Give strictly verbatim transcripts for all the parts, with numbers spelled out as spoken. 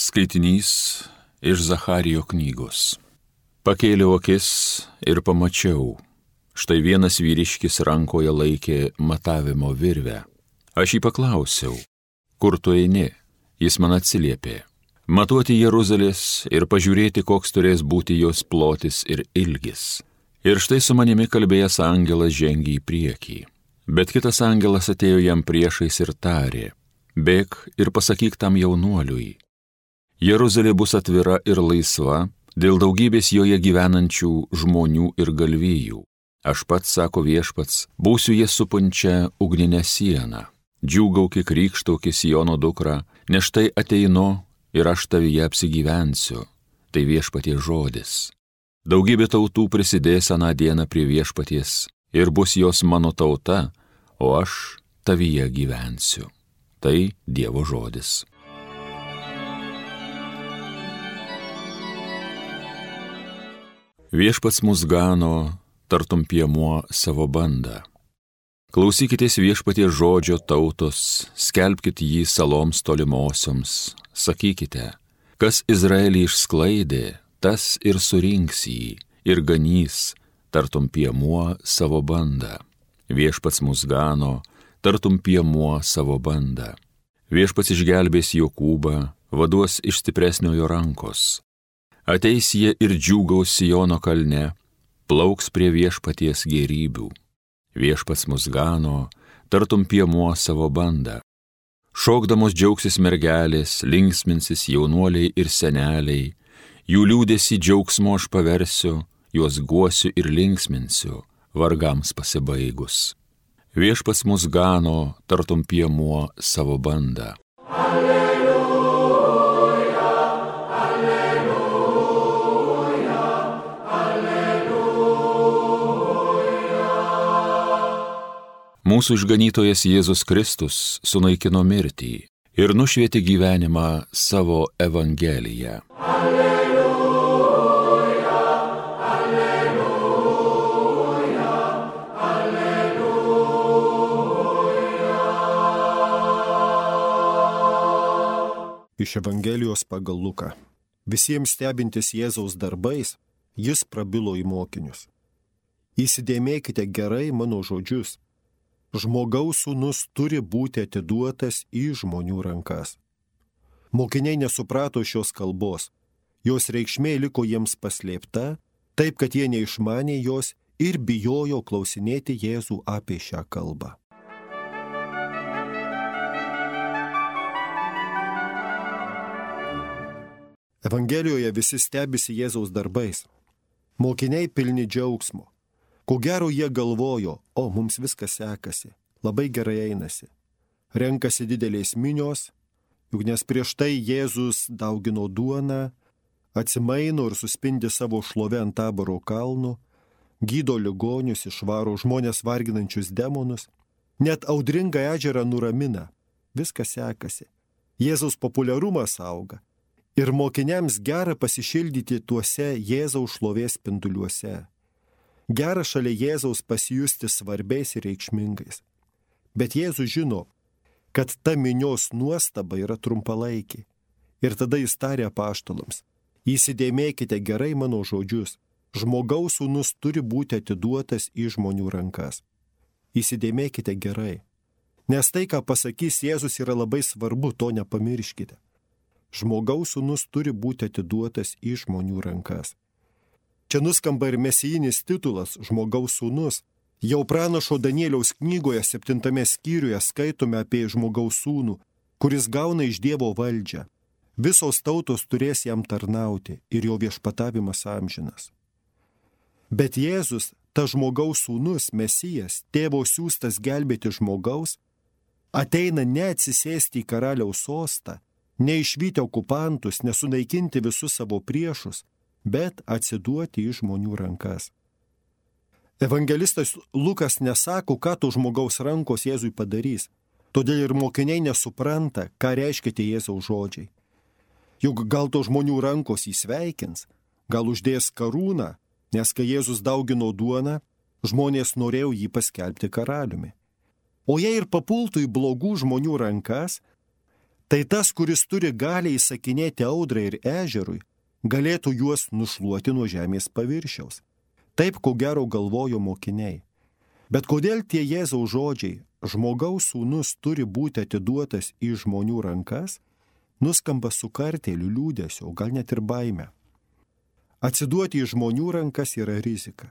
Skaitinys iš Zacharijo knygos. Pakėliau akis ir pamačiau, štai vienas vyriškis rankoje laikė matavimo virvę. Aš jį paklausiau, kur tu eini? Jis man atsiliepė, matuoti Jeruzalės ir pažiūrėti, koks turės būti jos plotis ir ilgis. Ir štai su manimi kalbėjęs angelas žengė į priekį. Bet kitas angelas atėjo jam priešais ir tarė, bėk ir pasakyk tam jaunuoliui. Jeruzalė bus atvira ir laisva dėl daugybės joje gyvenančių žmonių ir galvijų. Aš pats, sako viešpats, būsiu jas supančia ugninę sieną. Džiūgauki, krykštauki Siono dukra, nes štai ateinu ir aš tavyje apsigyvensiu. Tai viešpaties žodis. Daugybė tautų prisidės aną dieną prie viešpaties ir bus jos mano tauta, o aš tavyje gyvensiu. Tai Dievo žodis. Viešpats mus gano, tartum piemuo savo bandą. Klausykitės viešpaties žodžio tautos, skelbkit jį saloms tolimosioms, sakykite, kas Izraelį išsklaidė, tas ir surinks jį, ir ganys, tartum piemuo savo bandą. Viešpats mus gano, tartum piemuo savo bandą. Viešpats išgelbės Jokūbą, vaduos iš stipresniojo rankos. Ateis jie ir džiūgaus Siono kalne, plauks prie viešpaties gėrybių. Viešpats mus gano, tartum piemuo savo bandą. Šokdamos džiaugsis mergelės, linksminsis jaunuoliai ir seneliai, jų liūdėsi džiaugsmo aš paversiu, juos guosiu ir linksminsiu, vargams pasibaigus. Viešpats mus gano, tartum piemuo savo bandą. Mūsų išganytojas Jėzus Kristus sunaikino mirtį ir nušvietė gyvenimą savo Evangeliją. Alleluja, alleluja, alleluja. Iš Evangelijos pagal Luką. Visiems stebintis Jėzaus darbais, jis prabilo į mokinius. Įsidėmėkite gerai mano žodžius. Žmogaus sūnus turi būti atiduotas į žmonių rankas. Mokiniai nesuprato šios kalbos, jos reikšmė liko jiems paslėpta, taip kad jie neišmanė jos ir bijojo klausinėti Jėzų apie šią kalbą. Evangelijoje visi stebisi Jėzaus darbais. Mokiniai pilni džiaugsmo. Ko gero jie galvojo, o mums viskas sekasi, labai gerai einasi. Renkasi didelės minios, juk nes prieš tai Jėzus daugino duoną, atsimaino ir suspindi savo šlovę ant Taboro kalnų, gydo ligonius, išvaro žmonės varginančius demonus, net audringą ežerą nuramina, viskas sekasi. Jėzaus populiarumas auga ir mokiniams gera pasišildyti tuose Jėzaus šlovės spinduliuose. Gera šalia Jėzaus pasijusti svarbiais ir reikšmingais. Bet Jėzus žino, kad ta minios nuostaba yra trumpalaikė. Ir tada jis tarė apaštalams, įsidėmėkite gerai mano žodžius, žmogaus sūnus turi būti atiduotas į žmonių rankas. Įsidėmėkite gerai. Nes tai, ką pasakys Jėzus, yra labai svarbu, to nepamirškite. Žmogaus sūnus turi būti atiduotas į žmonių rankas. Čia nuskamba ir mesijinis titulas žmogaus sūnus. Jau pranašo Danieliaus knygoje septintame skyriuje skaitome apie žmogaus sūnų, kuris gauna iš Dievo valdžią. Visos tautos turės jam tarnauti ir jo viešpatavimas amžinas. Bet Jėzus, ta žmogaus sūnus, Mesijas, tėvo siųstas gelbėti žmogaus, ateina ne atsisėsti į karaliaus sostą, ne išvyti okupantus, nesunaikinti visus savo priešus, bet atsiduoti į žmonių rankas. Evangelistas Lukas nesako, ką to žmogaus rankos Jėzui padarys, todėl ir mokiniai nesupranta, ką reiškia tie Jėzaus žodžiai. Juk gal to žmonių rankos įsveikins, gal uždės karūną, nes kai Jėzus daugino duoną, žmonės norėjo jį paskelbti karaliumi. O jei ir papultų į blogų žmonių rankas, tai tas, kuris turi galią įsakinėti audrai ir ežerui, galėtų juos nušluoti nuo žemės paviršiaus. Taip, ko gero, galvojo mokiniai. Bet kodėl tie Jėzaus žodžiai, žmogaus sūnus turi būti atiduotas į žmonių rankas, nuskamba su kartėliu, liūdėsio, gal net ir baime. Atsiduoti į žmonių rankas yra rizika.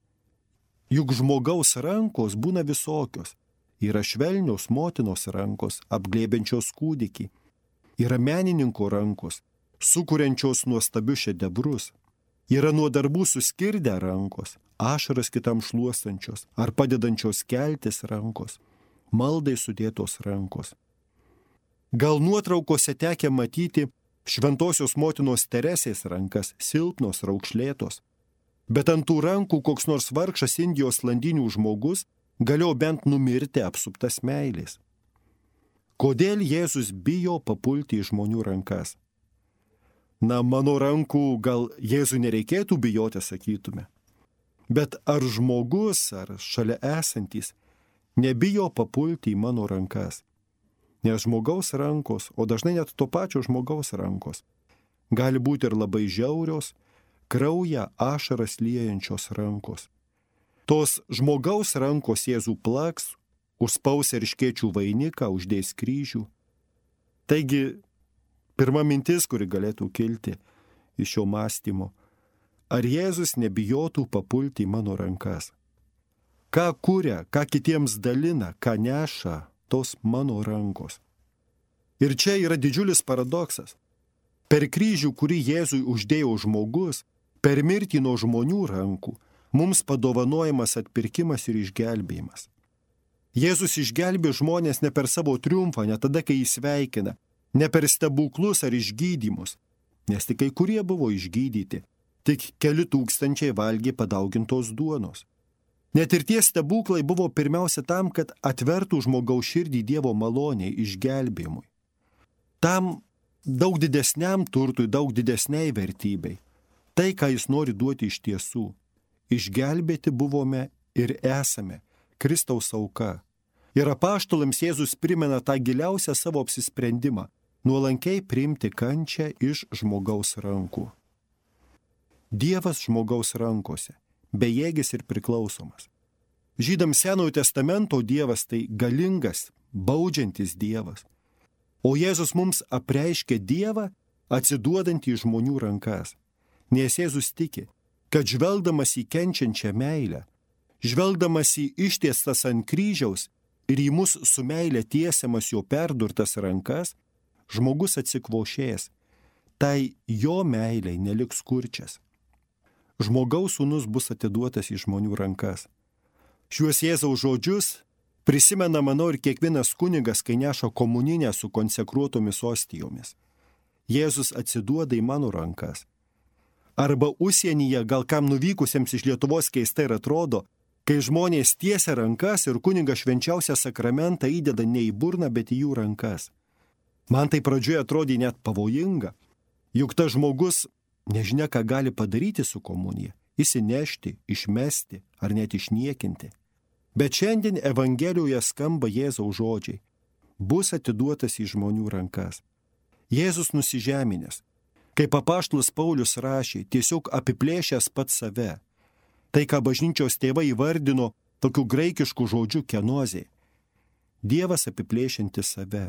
Juk žmogaus rankos būna visokios. Yra švelnios motinos rankos, apglėbiančios kūdikį. Yra menininko rankos, sukuriančios nuostabius šedevrus. Yra nuo darbų suskirdę rankos, ašaras kitam šluostančios ar padedančios keltis rankos, maldai sudėtos rankos. Gal nuotraukose tekę matyti šventosios motinos Teresės rankas, silpnos, raukšlėtos, bet ant tų rankų koks nors vargšas Indijos landinių žmogus galėjo bent numirti apsuptas meilės. Kodėl Jėzus bijo papulti į žmonių rankas? Na, mano rankų gal Jėzui nereikėtų bijoti, sakytume. Bet ar žmogus, ar šalia esantys, nebijo papulti į mano rankas? Nes žmogaus rankos, o dažnai net to pačio žmogaus rankos, gali būti ir labai žiaurios, kraują ašaras liejančios rankos. Tos žmogaus rankos Jėzų plaks, užspaus erškėčių vainiką, uždės kryžių. Taigi, pirma mintis, kuri galėtų kilti iš šio mąstymo, ar Jėzus nebijotų papulti į mano rankas? Ką kuria, ką kitiems dalina, ką neša tos mano rankos? Ir čia yra didžiulis paradoksas. Per kryžių, kurį Jėzui uždėjo žmogus, per mirtį nuo žmonių rankų, mums padovanojamas atpirkimas ir išgelbėjimas. Jėzus išgelbė žmonės ne per savo triumfą, ne tada, kai jis sveikina, ne per stebuklus ar išgydymus, nes tik kai kurie buvo išgydyti, tik keli tūkstančiai valgė padaugintos duonos. Net ir tie stebuklai buvo pirmiausia tam, kad atvertų žmogaus širdį Dievo maloniai, išgelbėjimui. Tam daug didesniam turtui, daug didesniai vertybei. Tai, ką jis nori duoti iš tiesų. Išgelbėti buvome ir esame Kristaus auka. Ir apaštalams Jėzus primena tą giliausią savo apsisprendimą – nuolankiai priimti kančią iš žmogaus rankų. Dievas žmogaus rankose, bejėgis ir priklausomas. Žydams Senojo testamento Dievas tai galingas, baudžiantis Dievas. O Jėzus mums apreiškia Dievą atsiduodantį į žmonių rankas. Nes Jėzus tiki, kad žvelgdamas į kenčiančią meilę, žvelgdamas į ištiestas ant kryžiaus ir į mus su meilė tiesiamas jo perdurtas rankas, žmogus atsikvošės, tai jo meiliai neliks kurčias. Žmogaus sūnus bus atiduotas į žmonių rankas. Šiuos Jėzaus žodžius prisimena, manau, ir kiekvienas kunigas, kai neša komuninę su konsekruotomis ostijomis. Jėzus atsiduoda į mano rankas. Arba užsienyje, gal kam nuvykusiems iš Lietuvos keistai ir atrodo, kai žmonės tiesia rankas ir kunigas švenčiausią sakramentą įdeda ne į burną, bet į jų rankas. Man tai pradžioje atrodė net pavojinga, juk tas žmogus nežinia, ką gali padaryti su komunija, įsinešti, išmesti ar net išniekinti. Bet šiandien Evangelijoje skamba Jėzaus žodžiai, bus atiduotas į žmonių rankas. Jėzus nusižeminęs, kaip apaštalas Paulius rašė, tiesiog apiplėšęs pats save. Tai, ką bažnyčios tėvai įvardino tokiu graikišku žodžiu kenozė. Dievas apiplėšiantis save.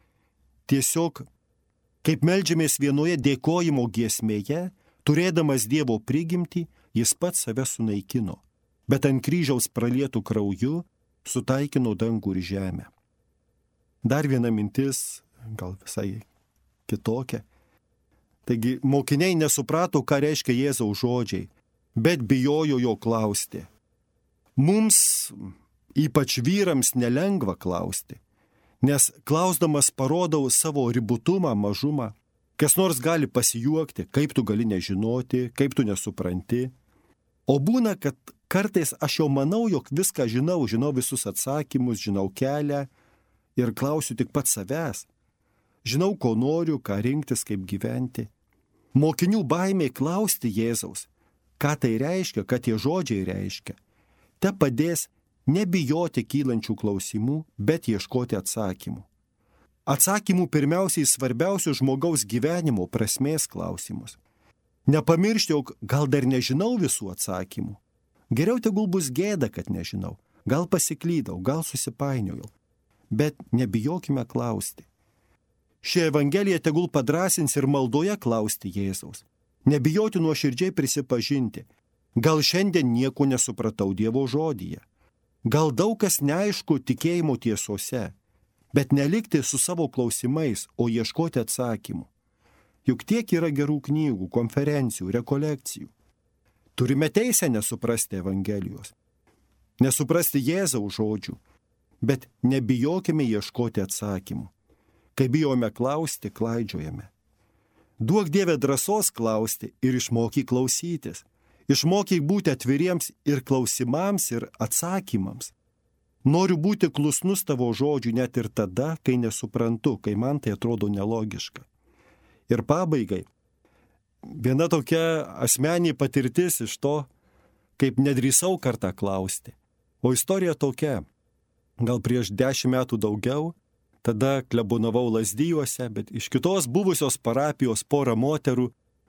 Tiesiog, kaip meldžiamės vienoje dėkojimo giesmėje, turėdamas Dievo prigimtį, jis pats save sunaikino, bet ant kryžiaus pralietų krauju sutaikino dangų ir žemę. Dar viena mintis, gal visai kitokia. Taigi, mokiniai nesuprato, ką reiškia Jėzaus žodžiai, bet bijojo jo klausti. Mums, ypač vyrams, nelengva klausti, nes klausdamas parodau savo ribotumą, mažumą. Kas nors gali pasijuokti, kaip tu gali nežinoti, kaip tu nesupranti. O būna, kad kartais aš jau manau, jog viską žinau, žinau visus atsakymus, žinau kelią ir klausiu tik pats savęs. Žinau, ko noriu, ką rinktis, kaip gyventi. Mokinių baimė klausti Jėzaus, ką tai reiškia, ką tie žodžiai reiškia. Te padės nebijoti kylančių klausimų, bet ieškoti atsakymų. atsakymų pirmiausiai svarbiausių žmogaus gyvenimo prasmės klausimus. Nepamiršti, jog gal dar nežinau visų atsakymų. Geriau tegul bus gėda, kad nežinau. Gal pasiklydau, gal susipainiojau. Bet nebijokime klausti. Ši Evangelija tegul padrąsins ir maldoje klausti Jėzaus. Nebijoti nuoširdžiai prisipažinti. Gal šiandien nieko nesupratau Dievo žodyje. Gal daug kas neaišku tikėjimo tiesose. Bet nelikti su savo klausimais, o ieškoti atsakymų. Juk tiek yra gerų knygų, konferencijų, rekolekcijų. Turime teisę nesuprasti Evangelijos, nesuprasti Jėzaus žodžių, bet nebijokime ieškoti atsakymų. Kai bijome klausti, klaidžiojame. Duok Dieve drąsos klausti ir išmokyk klausytis. Išmokyk būti atviriems ir klausimams, ir atsakymams. Noriu būti klusnus tavo žodžių net ir tada, kai nesuprantu, kai man tai atrodo nelogiška. Ir pabaigai, viena tokia asmeninė patirtis iš to, kaip nedrįsau kartą klausti. O istorija tokia, gal prieš dešimt metų daugiau, tada klebonavau Lazdijuose, bet iš kitos buvusios parapijos pora moterų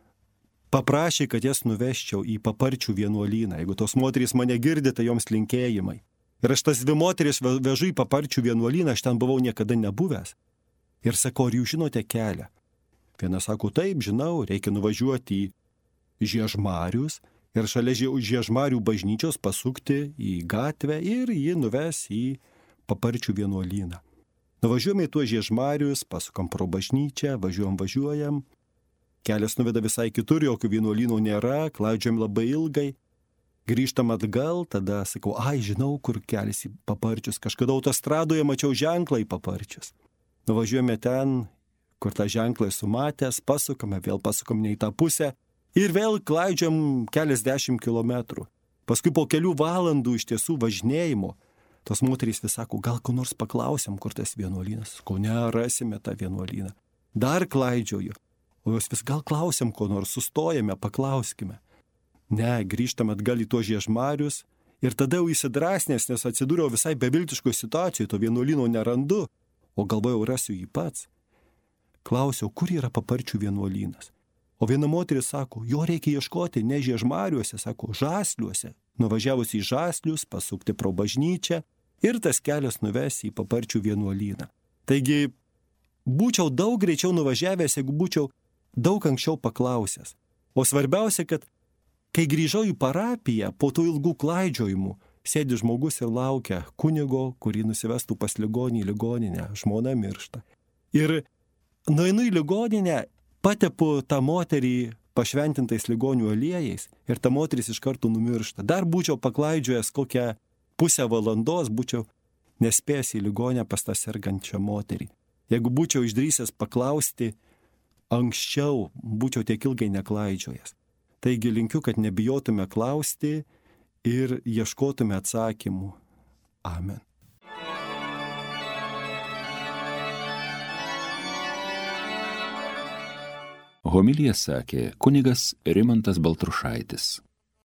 paprašė, kad jas nuveščiau į Paparčių vienuolyną. Jeigu tos moterys mane girdi, tai joms linkėjimai. Ir aš tas dvi moteris vežu į Paparčių vienuolyną, aš ten buvau niekada nebuvęs. Ir sakau, ar jūs žinote kelią? Vienas sako, taip, žinau, reikia nuvažiuoti į Žiežmarius ir šalia Žiežmarių bažnyčios pasukti į gatvę ir jį nuves į Paparčių vienuolyną. Nuvažiuojame į tuos Žiežmarius, pasukam pro bažnyčią, važiuojam, važiuojam. Kelias nuveda visai kitur, jokių vienuolynų nėra, klaidžiam labai ilgai. Grįžtam atgal, tada sakau, ai, žinau, kur kelias į Paparčius. Kažkada autostradoje mačiau ženklą į Paparčius. Nuvažiuojame ten, kur tą ženklą esu matęs, pasukame, vėl pasukam ne į tą pusę ir vėl klaidžiam keliasdešimt kilometrų. Paskui po kelių valandų iš tiesų važinėjimo, tos moterys vis sako, gal ko nors paklausiam, kur tas vienuolynas. Ko nerasime tą vienuolyną. Dar klaidžioju. O jos vis gal klausiam, ko nors sustojame, paklauskime. Ne, grįžtam atgal į tuos Žiežmarius ir tada jau įsidrasnės, nes atsidūriau visai beviltiškoje situacijoje, to vienuolyno nerandu, o galvojau rasiu jį pats. Klausiau, kur yra Paparčių vienuolynas. O viena moteris sako, jo reikia ieškoti ne Žiežmariuose, sako, Žasliuose. Nuvažiavus į Žaslius, pasukti pro bažnyčią ir tas kelias nuves į Paparčių vienuolyną. Taigi, būčiau daug greičiau nuvažiavęs, jeigu būčiau daug anksčiau paklausęs. O svarbiausia, kad kai grįžau į parapiją, po tų ilgų klaidžiojimų, sėdi žmogus ir laukia kunigo, kurį nusivestų pas ligonį į ligoninę, žmona miršta. Ir nueinu į ligoninę, patepu tą moterį pašventintais ligonių aliejais ir ta moteris iš karto numiršta. Dar būčiau paklaidžiojęs kokią pusę valandos, būčiau nespėjęs į ligonę pas tą sergančią moterį. Jeigu būčiau išdrįsęs paklausti anksčiau, būčiau tiek ilgai neklaidžiojęs. Taigi linkiu, kad nebijotume klausti ir ieškotume atsakymų. Amen. Homiliją sakė kunigas Rimantas Baltrušaitis.